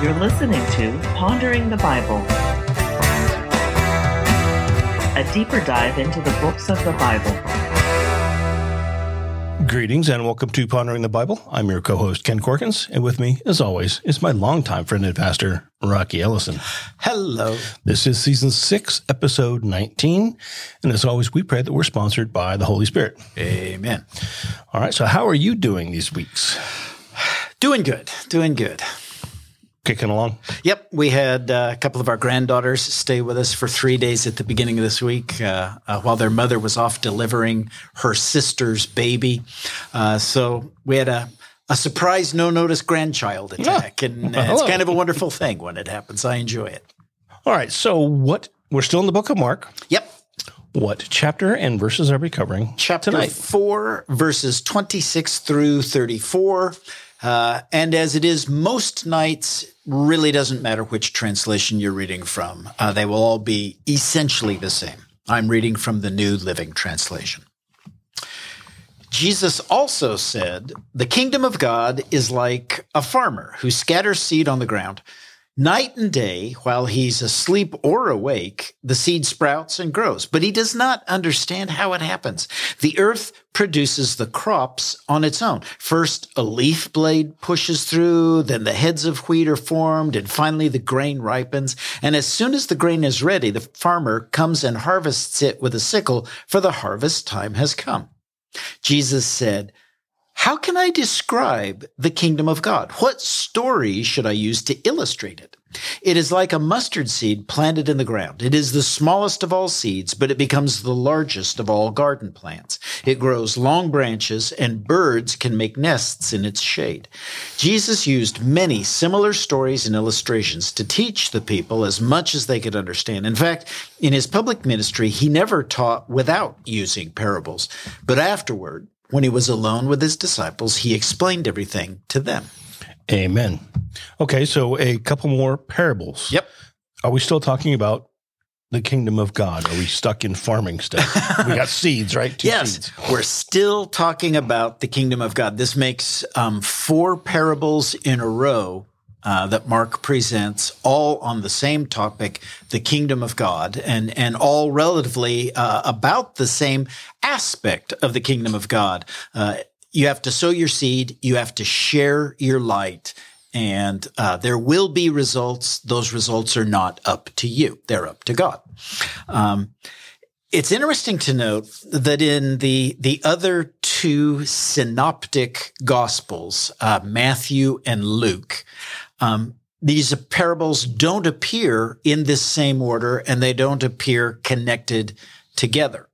You're listening to Pondering the Bible, a deeper dive into the books of the Bible. Greetings and welcome to Pondering the Bible. I'm your co-host, Ken Corkins, and with me, as always, is my longtime friend and pastor, Rocky Ellison. Hello. This is Season 6, Episode 19, and as always, we pray that we're sponsored by the Holy Spirit. Amen. All right, so how are you doing these weeks? Doing good. Kicking along? Yep. We had a couple of our granddaughters stay with us for 3 days at the beginning of this week while their mother was off delivering her sister's baby. So we had a surprise, no-notice grandchild attack, and it's kind of a wonderful thing when it happens. I enjoy it. All right, so we're still in the book of Mark. Yep. What chapter and verses are we covering Chapter tonight? 4, verses 26 through 34. And as it is most nights, really doesn't matter which translation you're reading from. They will all be essentially the same. I'm reading from the New Living Translation. Jesus also said, "The kingdom of God is like a farmer who scatters seed on the ground. Night and day, while he's asleep or awake, the seed sprouts and grows, but he does not understand how it happens. The earth produces the crops on its own. First, a leaf blade pushes through, then the heads of wheat are formed, and finally the grain ripens. And as soon as the grain is ready, the farmer comes and harvests it with a sickle, for the harvest time has come." Jesus said, "How can I describe the kingdom of God? What story should I use to illustrate it? It is like a mustard seed planted in the ground. It is the smallest of all seeds, but it becomes the largest of all garden plants. It grows long branches, and birds can make nests in its shade." Jesus used many similar stories and illustrations to teach the people as much as they could understand. In fact, in his public ministry, he never taught without using parables. But afterward, when he was alone with his disciples, he explained everything to them. Amen. Okay, so a couple more parables. Yep. Are we still talking about the kingdom of God? Are we stuck in farming stuff? We got seeds, right? Yes, Seeds. we're still talking about the kingdom of God. This makes 4 parables in a row that Mark presents, all on the same topic, the kingdom of God, and all relatively about the same aspect of the kingdom of God. You have to sow your seed, you have to share your light, and there will be results. Those results are not up to you. They're up to God. It's interesting to note that in the other 2 synoptic gospels, Matthew and Luke, these parables don't appear in this same order, and they don't appear connected together.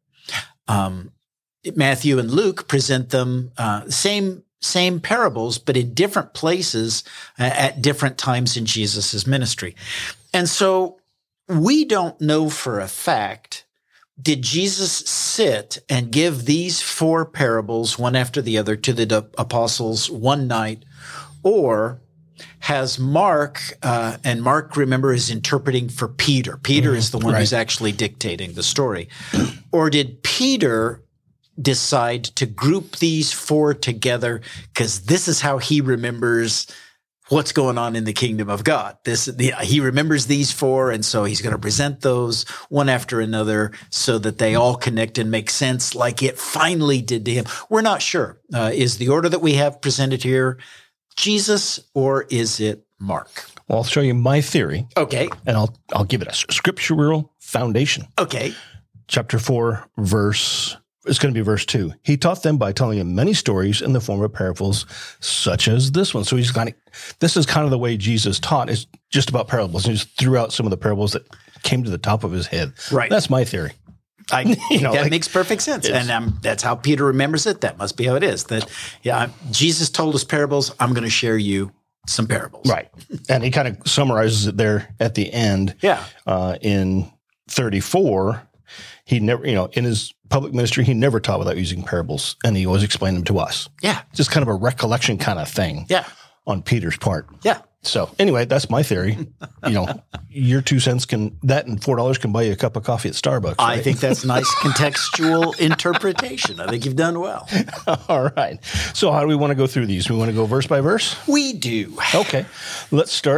Matthew and Luke present them same parables, but in different places at different times in Jesus' ministry. And so we don't know for a fact, did Jesus sit and give these 4 parables one after the other to the apostles one night, or has Mark, and Mark, remember, is interpreting for Peter. Peter is the one who's actually dictating the story. Or did Peter decide to group these 4 together because this is how he remembers what's going on in the kingdom of God? He remembers these 4, and so he's going to present those one after another so that they all connect and make sense like it finally did to him. We're not sure. Is the order that we have presented here Jesus, or is it Mark? Well, I'll show you my theory. Okay. And I'll give it a scriptural foundation. Okay. Chapter 4, it's going to be verse 2. He taught them by telling them many stories in the form of parables, such as this one. So this is kind of the way Jesus taught, is just about parables. He just threw out some of the parables that came to the top of his head. Right. That's my theory. That makes perfect sense. And that's how Peter remembers it. That must be how it is. Jesus told us parables. I'm going to share you some parables. Right. And he kind of summarizes it there at the end. Yeah. In 34, he never, in his public ministry, he never taught without using parables, and he always explained them to us. Yeah. Just kind of a recollection kind of thing. Yeah. On Peter's part. Yeah. So anyway, that's my theory. Your 2 cents that and $4 can buy you a cup of coffee at Starbucks. Right? I think that's nice contextual interpretation. I think you've done well. All right. So how do we want to go through these? We want to go verse by verse? We do. Okay. Let's start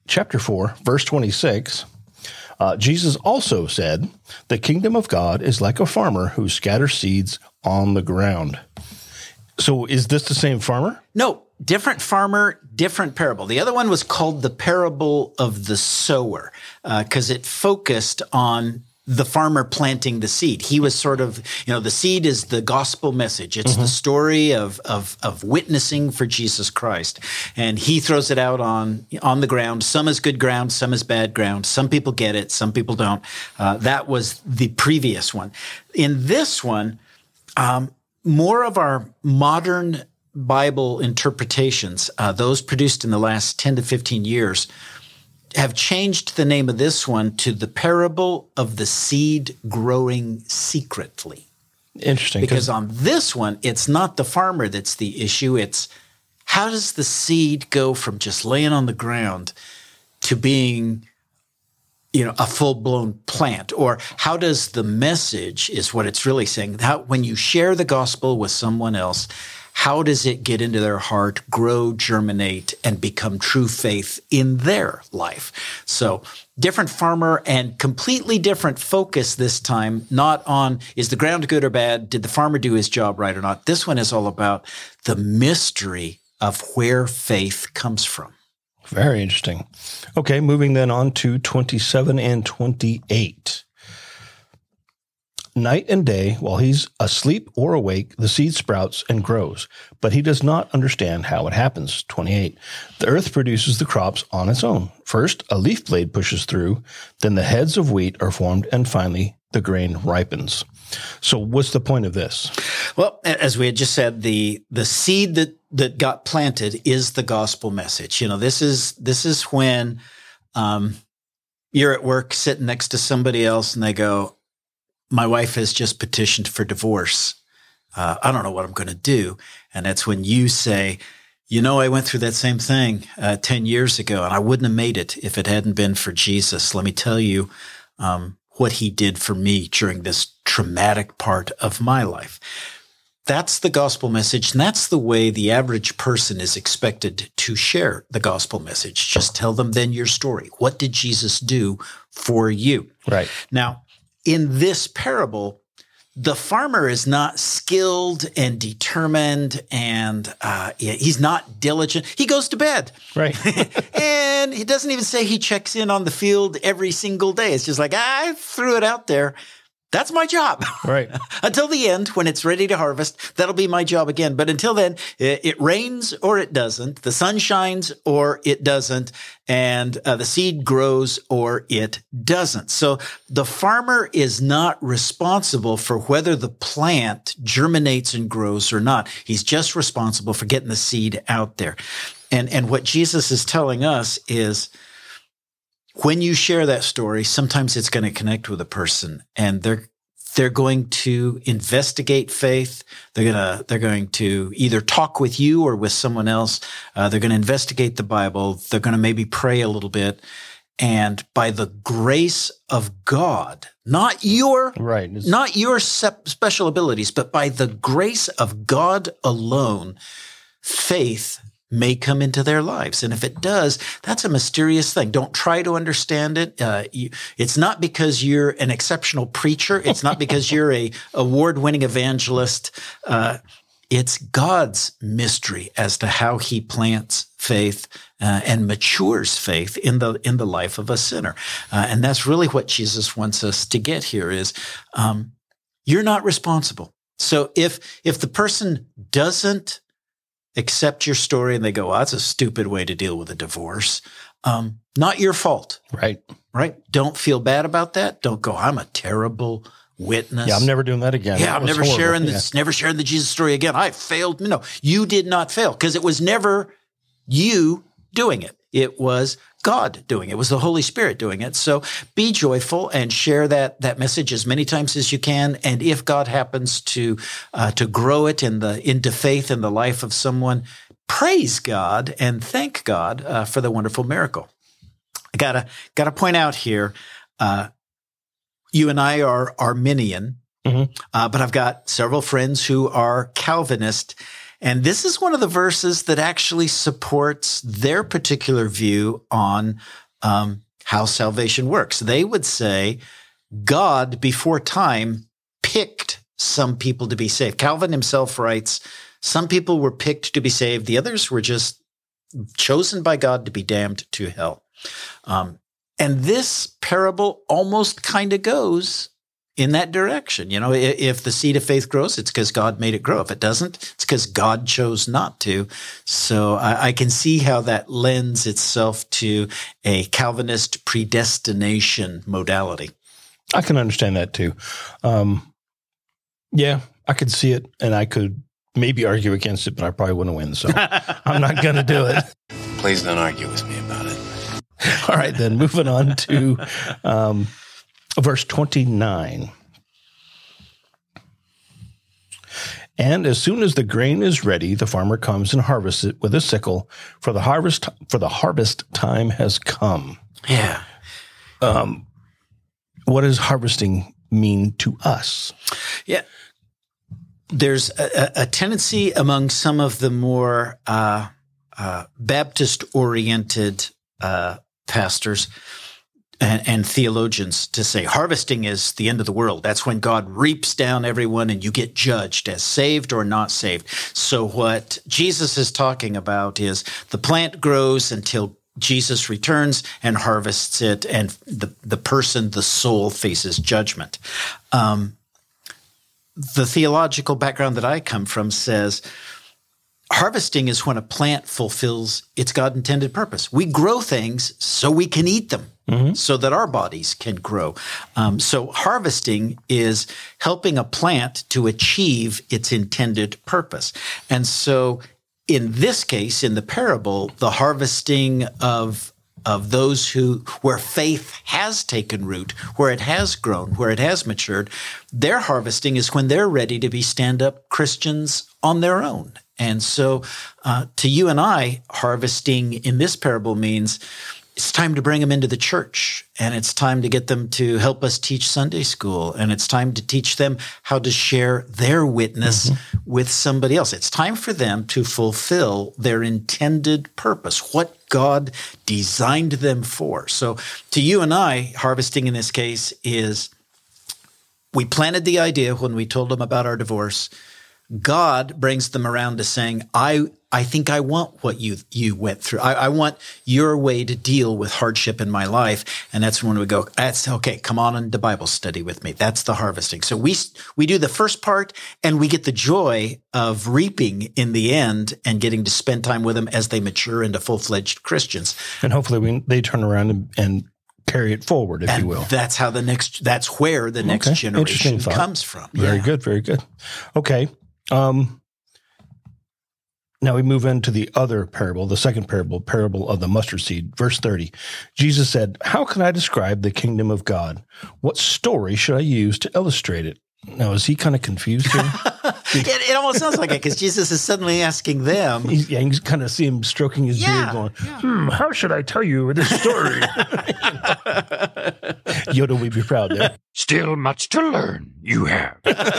chapter 4, verse 26, Jesus also said, the kingdom of God is like a farmer who scatters seeds on the ground. So is this the same farmer? No, different farmer, different parable. The other one was called the parable of the sower because it focused on the farmer planting the seed. He was sort of, the seed is the gospel message. It's the story of witnessing for Jesus Christ. And he throws it out on the ground. Some is good ground, some is bad ground. Some people get it, some people don't. That was the previous one. In this one, more of our modern Bible interpretations, those produced in the last 10 to 15 years, have changed the name of this one to the parable of the seed growing secretly. Interesting. Because on this one, it's not the farmer that's the issue. It's how does the seed go from just laying on the ground to being, a full-blown plant? Or how does the message, is what it's really saying, when you share the gospel with someone else, how does it get into their heart, grow, germinate, and become true faith in their life? So different farmer and completely different focus this time, not on is the ground good or bad? Did the farmer do his job right or not? This one is all about the mystery of where faith comes from. Very interesting. Okay, moving then on to 27 and 28. Night and day, while he's asleep or awake, the seed sprouts and grows, but he does not understand how it happens. 28. The earth produces the crops on its own. First, a leaf blade pushes through, then the heads of wheat are formed, and finally, the grain ripens. So what's the point of this? Well, as we had just said, the seed that got planted is the gospel message. This is when you're at work sitting next to somebody else and they go, my wife has just petitioned for divorce. I don't know what I'm going to do. And that's when you say, I went through that same thing 10 years ago, and I wouldn't have made it if it hadn't been for Jesus. Let me tell you what he did for me during this traumatic part of my life. That's the gospel message, and that's the way the average person is expected to share the gospel message. Just tell them then your story. What did Jesus do for you? Right. Now, in this parable, the farmer is not skilled and determined, and he's not diligent. He goes to bed. Right. And he doesn't even say he checks in on the field every single day. It's just like, I threw it out there. That's my job. Right. Until the end, when it's ready to harvest, that'll be my job again. But until then, it rains or it doesn't. The sun shines or it doesn't. And the seed grows or it doesn't. So the farmer is not responsible for whether the plant germinates and grows or not. He's just responsible for getting the seed out there. And what Jesus is telling us is, when you share that story, sometimes it's going to connect with a person, and they're going to investigate faith. They're going to either talk with you or with someone else. They're going to investigate the Bible. They're going to maybe pray a little bit, and by the grace of God, not your special abilities, but by the grace of God alone, faith may come into their lives. And if it does, that's a mysterious thing. Don't try to understand it. It's not because you're an exceptional preacher. It's not because you're a award-winning evangelist. It's God's mystery as to how he plants faith and matures faith in the life of a sinner. And that's really what Jesus wants us to get here is, you're not responsible. So if the person doesn't accept your story and they go, that's a stupid way to deal with a divorce. Not your fault. Right. Right. Don't feel bad about that. Don't go, I'm a terrible witness. Yeah, I'm never doing that again. Yeah, I'm never sharing the Jesus story again. I failed. No, you did not fail because it was never you doing it. It was God doing it. It was the Holy Spirit doing it. So be joyful and share that message as many times as you can. And if God happens to grow it into faith in the life of someone, praise God and thank God for the wonderful miracle. I gotta point out here, you and I are Arminian, but I've got several friends who are Calvinist. And this is one of the verses that actually supports their particular view on how salvation works. They would say God, before time, picked some people to be saved. Calvin himself writes, some people were picked to be saved. The others were just chosen by God to be damned to hell. And this parable almost kind of goes in that direction. You know, if the seed of faith grows, it's because God made it grow. If it doesn't, it's because God chose not to. So I can see how that lends itself to a Calvinist predestination modality. I can understand that too. Yeah, I could see it, and I could maybe argue against it, but I probably wouldn't win. So I'm not going to do it. Please don't argue with me about it. All right, then moving on to verse 29. And as soon as the grain is ready, the farmer comes and harvests it with a sickle, for the harvest time has come. Yeah. What does harvesting mean to us? Yeah. There's a tendency among some of the more Baptist-oriented pastors and theologians to say harvesting is the end of the world. That's when God reaps down everyone and you get judged as saved or not saved. So what Jesus is talking about is the plant grows until Jesus returns and harvests it, and the person, the soul, faces judgment. The theological background that I come from says harvesting is when a plant fulfills its God-intended purpose. We grow things so we can eat them, so that our bodies can grow. So harvesting is helping a plant to achieve its intended purpose. And so in this case, in the parable, the harvesting of those where faith has taken root, where it has grown, where it has matured, their harvesting is when they're ready to be stand-up Christians on their own. And so to you and I, harvesting in this parable means it's time to bring them into the church, and it's time to get them to help us teach Sunday school, and it's time to teach them how to share their witness with somebody else. It's time for them to fulfill their intended purpose, what God designed them for. So to you and I, harvesting in this case is we planted the idea when we told them about our divorce. God brings them around to saying, I think I want what you went through. I want your way to deal with hardship in my life. And that's when we go, that's okay. Come on into Bible study with me. That's the harvesting. So we do the first part, and we get the joy of reaping in the end and getting to spend time with them as they mature into full-fledged Christians. And hopefully they turn around and carry it forward, if you will. That's how that's where the next generation comes from. Very good. Very good. Okay. Now we move into the other parable, the second parable of the mustard seed. Verse 30, Jesus said, "How can I describe the kingdom of God? What story should I use to illustrate it?" Now, is he kind of confused here? It almost sounds like it, because Jesus is suddenly asking them. You can kind of see him stroking his beard going, how should I tell you this story? Yoda would be proud there. Still much to learn, you have.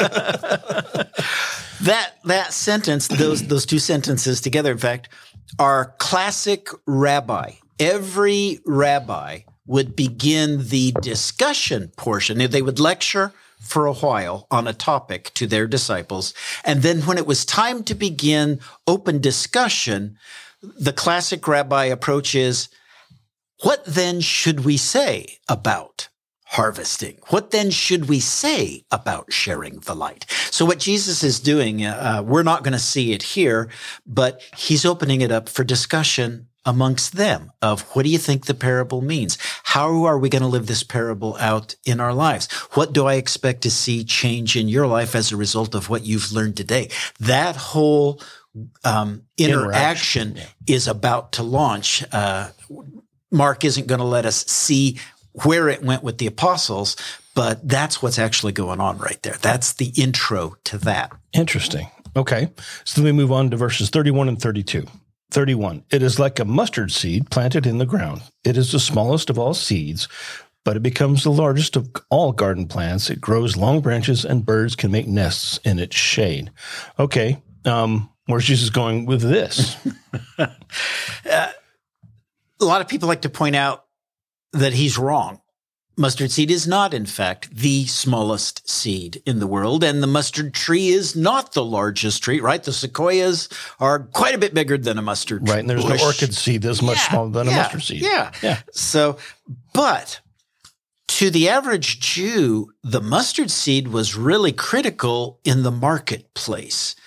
That sentence, those two sentences together, in fact, are classic rabbi. Every rabbi would begin the discussion portion. They would lecture for a while on a topic to their disciples. And then when it was time to begin open discussion, the classic rabbi approach is, what then should we say about harvesting? What then should we say about sharing the light? So what Jesus is doing, we're not going to see it here, but he's opening it up for discussion amongst them of, what do you think the parable means? How are we going to live this parable out in our lives? What do I expect to see change in your life as a result of what you've learned today? That whole interaction is about to launch. Mark isn't going to let us see where it went with the apostles, but that's what's actually going on right there. That's the intro to that. Interesting. Okay. So then we move on to verses 31 and 32. 31, it is like a mustard seed planted in the ground. It is the smallest of all seeds, but it becomes the largest of all garden plants. It grows long branches, and birds can make nests in its shade. Okay. Where's Jesus going with this? A lot of people like to point out that he's wrong. Mustard seed is not, in fact, the smallest seed in the world, and the mustard tree is not the largest tree, right? The sequoias are quite a bit bigger than a mustard tree. Right, and there's no orchid seed that's much smaller than a mustard seed. Yeah. So, but to the average Jew, the mustard seed was really critical in the marketplace.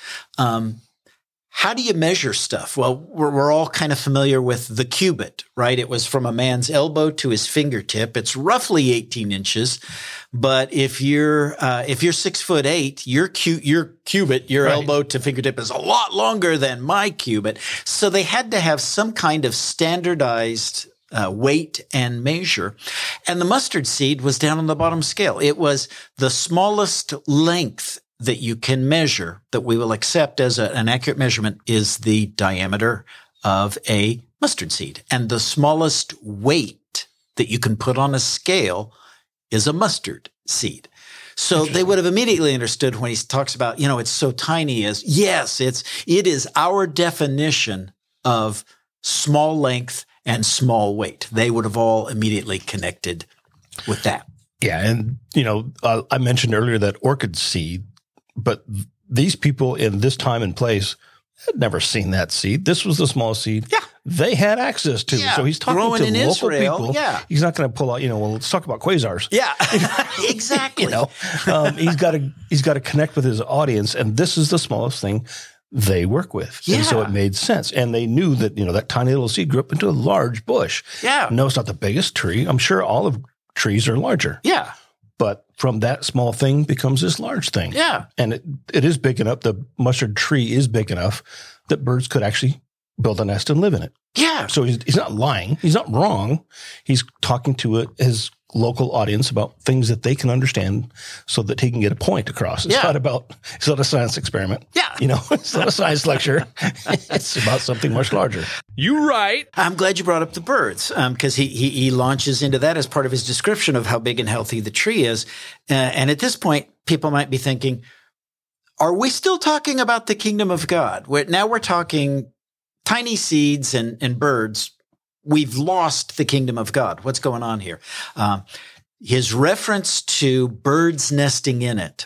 How do you measure stuff? Well, we're all kind of familiar with the cubit, right? It was from a man's elbow to his fingertip. It's roughly 18 inches. But if you're 6'8", your cubit, your elbow to fingertip is a lot longer than my cubit. So they had to have some kind of standardized weight and measure. And the mustard seed was down on the bottom scale. It was the smallest length that you can measure, that we will accept as an accurate measurement, is the diameter of a mustard seed. And the smallest weight that you can put on a scale is a mustard seed. So they would have immediately understood when he talks about, it's so tiny, as yes, it is our definition of small length and small weight. They would have all immediately connected with that. Yeah. And, I mentioned earlier that orchid seed, but these people in this time and place had never seen that seed. This was the smallest seed they had access to. So he's talking growing to in local Israel, people. He's not going to pull out, well, let's talk about quasars. Yeah, exactly. He's got to connect with his audience, and this is the smallest thing they work with. Yeah. And so it made sense. And they knew that, that tiny little seed grew up into a large bush. Yeah. No, it's not the biggest tree. I'm sure olive trees are larger. Yeah. But from that small thing becomes this large thing. Yeah. And it is big enough, the mustard tree is big enough that birds could actually build a nest and live in it. Yeah. So he's not lying. He's not wrong. He's talking to his local audience about things that they can understand so that he can get a point across. It's not a science experiment. Yeah. It's not a science lecture. It's about something much larger. You right. I'm glad you brought up the birds, because he launches into that as part of his description of how big and healthy the tree is. And at this point, people might be thinking, are we still talking about the kingdom of God? Now we're talking tiny seeds and birds. We've lost the kingdom of God. What's going on here? His reference to birds nesting in it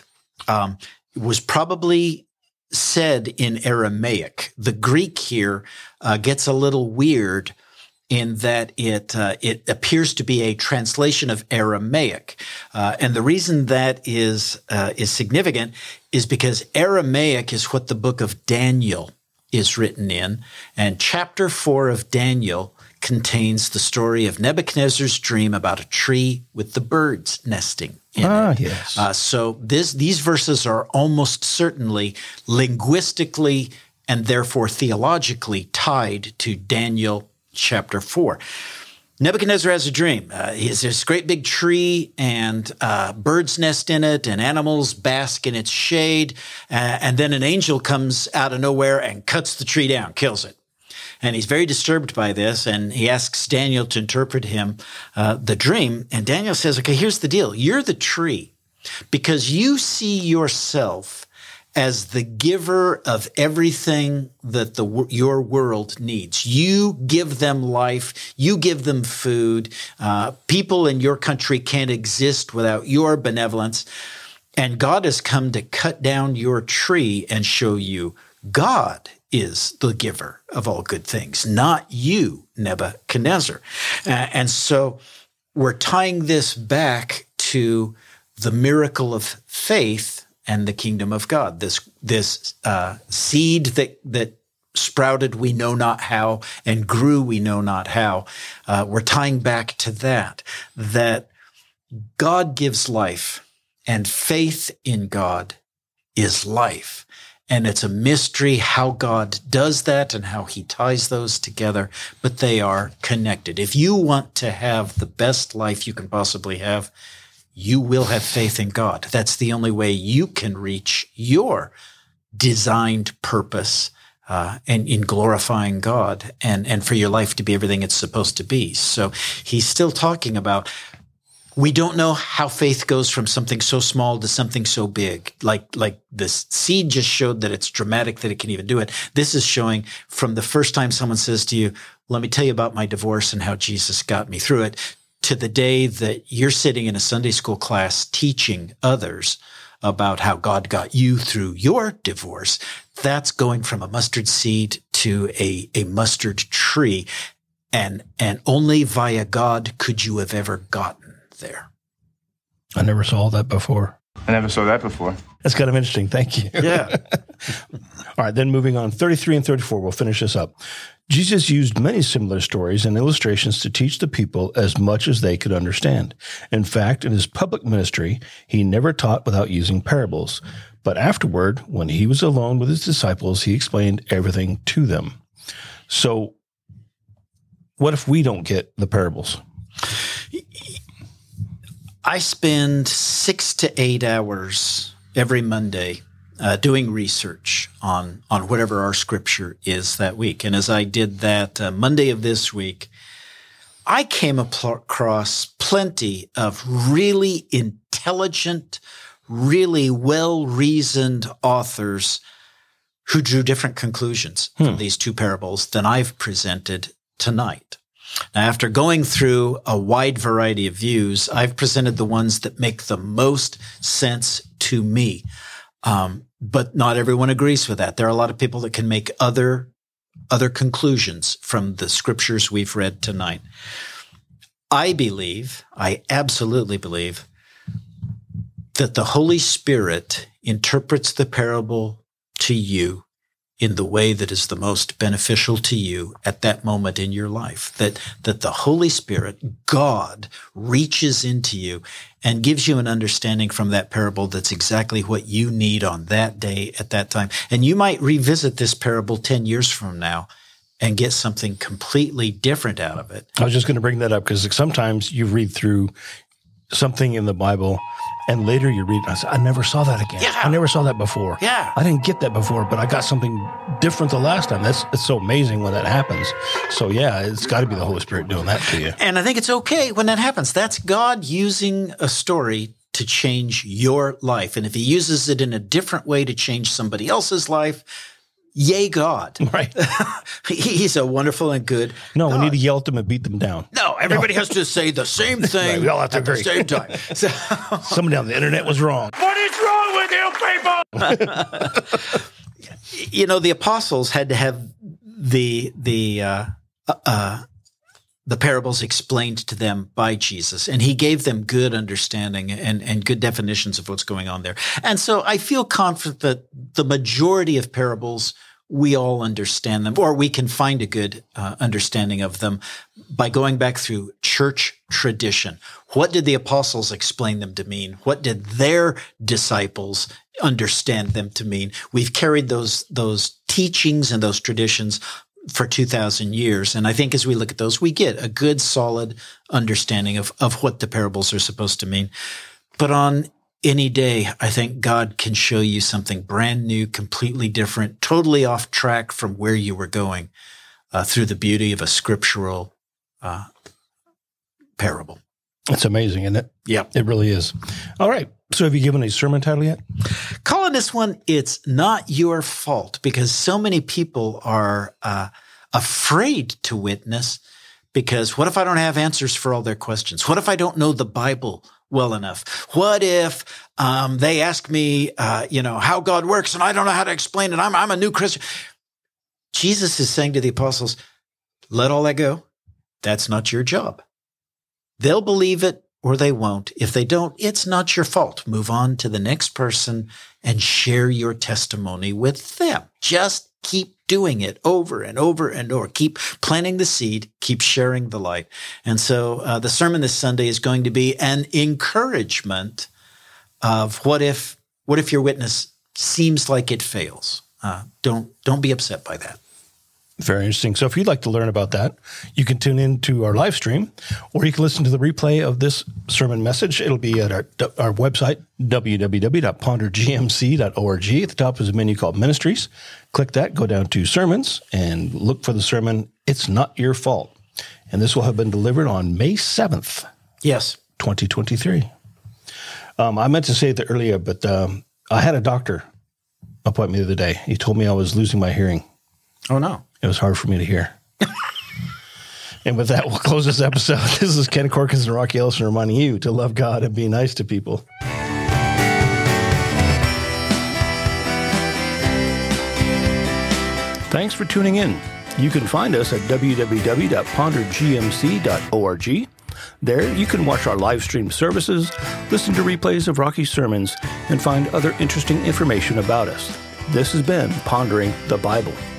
was probably said in Aramaic. The Greek here gets a little weird in that it appears to be a translation of Aramaic, and the reason that is significant is because Aramaic is what the book of Daniel is written in, and chapter 4 of Daniel contains the story of Nebuchadnezzar's dream about a tree with the birds nesting in it. Yes. So these verses are almost certainly linguistically and therefore theologically tied to Daniel chapter 4. Nebuchadnezzar has a dream. There's this great big tree, and birds nest in it, and animals bask in its shade. And then an angel comes out of nowhere and cuts the tree down, kills it. And he's very disturbed by this, and he asks Daniel to interpret him the dream. And Daniel says, okay, here's the deal. You're the tree because you see yourself as the giver of everything that your world needs. You give them life. You give them food. People in your country can't exist without your benevolence. And God has come to cut down your tree and show you God is the giver of all good things, not you, Nebuchadnezzar. And so we're tying this back to the miracle of faith and the kingdom of God, this seed that sprouted we know not how and grew we know not how. We're tying back to that God gives life, and faith in God is life. And it's a mystery how God does that and how he ties those together, but they are connected. If you want to have the best life you can possibly have, you will have faith in God. That's the only way you can reach your designed purpose and in glorifying God and for your life to be everything it's supposed to be. So he's still talking about, we don't know how faith goes from something so small to something so big. Like this seed just showed that it's dramatic that it can even do it. This is showing from the first time someone says to you, let me tell you about my divorce and how Jesus got me through it, to the day that you're sitting in a Sunday school class teaching others about how God got you through your divorce, that's going from a mustard seed to a mustard tree. And only via God could you have ever gotten there. I never saw that before. I never saw that before. That's kind of interesting. Thank you. Yeah. All right, then moving on, 33 and 34, we'll finish this up. Jesus used many similar stories and illustrations to teach the people as much as they could understand. In fact, in his public ministry, he never taught without using parables. But afterward, when he was alone with his disciples, he explained everything to them. So what if we don't get the parables? I spend 6 to 8 hours every Monday doing research on whatever our scripture is that week. And as I did that Monday of this week, I came across plenty of really intelligent, really well-reasoned authors who drew different conclusions from these two parables than I've presented tonight. Now, after going through a wide variety of views, I've presented the ones that make the most sense to me. But not everyone agrees with that. There are a lot of people that can make other conclusions from the scriptures we've read tonight. I absolutely believe that the Holy Spirit interprets the parable to you in the way that is the most beneficial to you at that moment in your life. That the Holy Spirit, God, reaches into you and gives you an understanding from that parable that's exactly what you need on that day at that time. And you might revisit this parable 10 years from now and get something completely different out of it. I was just going to bring that up because sometimes you read through something in the Bible and later you read, I never saw that again. Yeah. I never saw that before. Yeah. I didn't get that before, but I got something different the last time. It's so amazing when that happens. So yeah, it's got to be the Holy Spirit doing that to you. And I think it's okay when that happens. That's God using a story to change your life. And if he uses it in a different way to change somebody else's life, yay, God. Right. He's a wonderful and good No, God. we need to yell at them and beat them down. No, everybody has to say the same thing Right, we all have to at the agree. same time. So, Somebody on the internet was wrong. What is wrong with you people? you know, the apostles had to have the parables explained to them by Jesus, and he gave them good understanding and good definitions of what's going on there. And so I feel confident that the majority of parables, we all understand them, or we can find a good understanding of them by going back through church tradition. What did the apostles explain them to mean? What did their disciples understand them to mean? We've carried those teachings and those traditions for 2,000 years. And I think as we look at those, we get a good, solid understanding of what the parables are supposed to mean. But on any day, I think God can show you something brand new, completely different, totally off track from where you were going through the beauty of a scriptural parable. It's amazing, isn't it? Yeah. It really is. All right. So have you given a sermon title yet? Calling this one, It's Not Your Fault, because so many people are afraid to witness because what if I don't have answers for all their questions? What if I don't know the Bible well enough? What if they ask me, how God works and I don't know how to explain it? I'm a new Christian. Jesus is saying to the apostles, let all that go. That's not your job. They'll believe it or they won't. If they don't, it's not your fault. Move on to the next person and share your testimony with them. Just keep doing it over and over and over. Keep planting the seed, keep sharing the light. And so the sermon this Sunday is going to be an encouragement of what if your witness seems like it fails. Don't be upset by that. Very interesting. So if you'd like to learn about that, you can tune in to our live stream, or you can listen to the replay of this sermon message. It'll be at our website, www.pondergmc.org. At the top is a menu called Ministries. Click that, go down to Sermons, and look for the sermon, It's Not Your Fault. And this will have been delivered on May 7th, Yes. 2023. I meant to say it earlier, but I had a doctor appointment the other day. He told me I was losing my hearing. Oh, no. It was hard for me to hear. And with that, we'll close this episode. This is Ken Corkins and Rocky Ellison reminding you to love God and be nice to people. Thanks for tuning in. You can find us at www.pondergmc.org. There, you can watch our live stream services, listen to replays of Rocky's sermons, and find other interesting information about us. This has been Pondering the Bible.